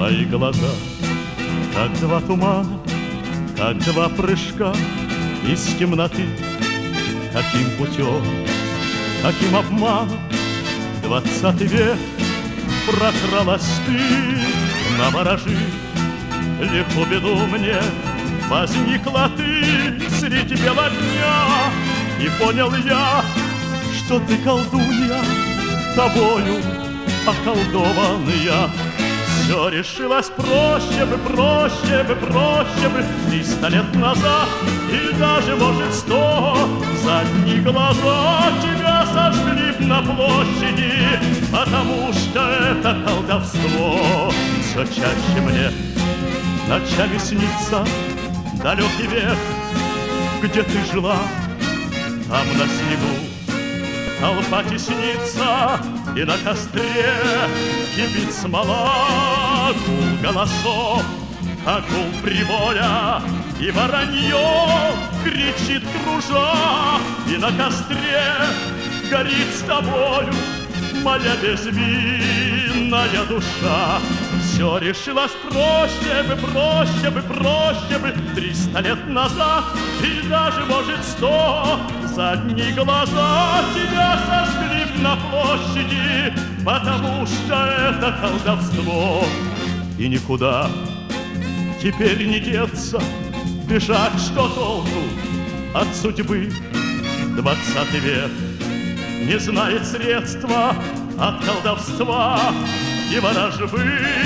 Твои глаза, как два тумана, как два прыжка из темноты. Каким путем, каким обманом 20 век прокралась ты, наворожи легко беду мне. Возникла ты средь бела дня, и понял я, что ты колдунья, тобою околдован я. Все решилось проще бы, проще бы, проще бы 300 лет назад, и даже, может, 100. Задние глаза тебя сожгли б на площади, потому что это колдовство. Все чаще мне ночами снится далекий век, где ты жила. Там на снегу толпа теснится, и на костре кипит смола. Гул голосов, как гул прибоя, и воронье кричит кружа. И на костре горит с тобою моя безвинная душа. Все решилось проще бы, проще бы, проще бы 300 лет назад, и даже, может, 100. Задние глаза тебя сожгли б на площади, потому что это колдовство. И никуда теперь не деться, бежать что толку от судьбы. 20 век не знает средства от колдовства и ворожбы.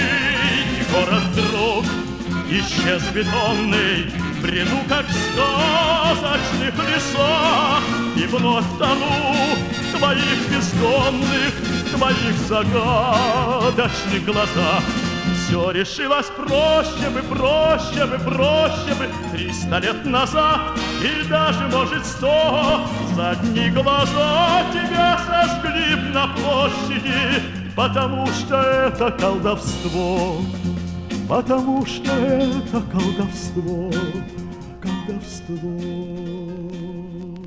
И город вдруг исчез бетонный, в бреду, как в сказочных лесах. И вновь тону в твоих бездонных, твоих загадочных глазах. Все решилось проще бы, проще бы, проще бы 300 лет назад, и даже, может, 100. Задние глаза тебя сожгли б на площади, потому что это колдовство, потому что это колдовство, колдовство.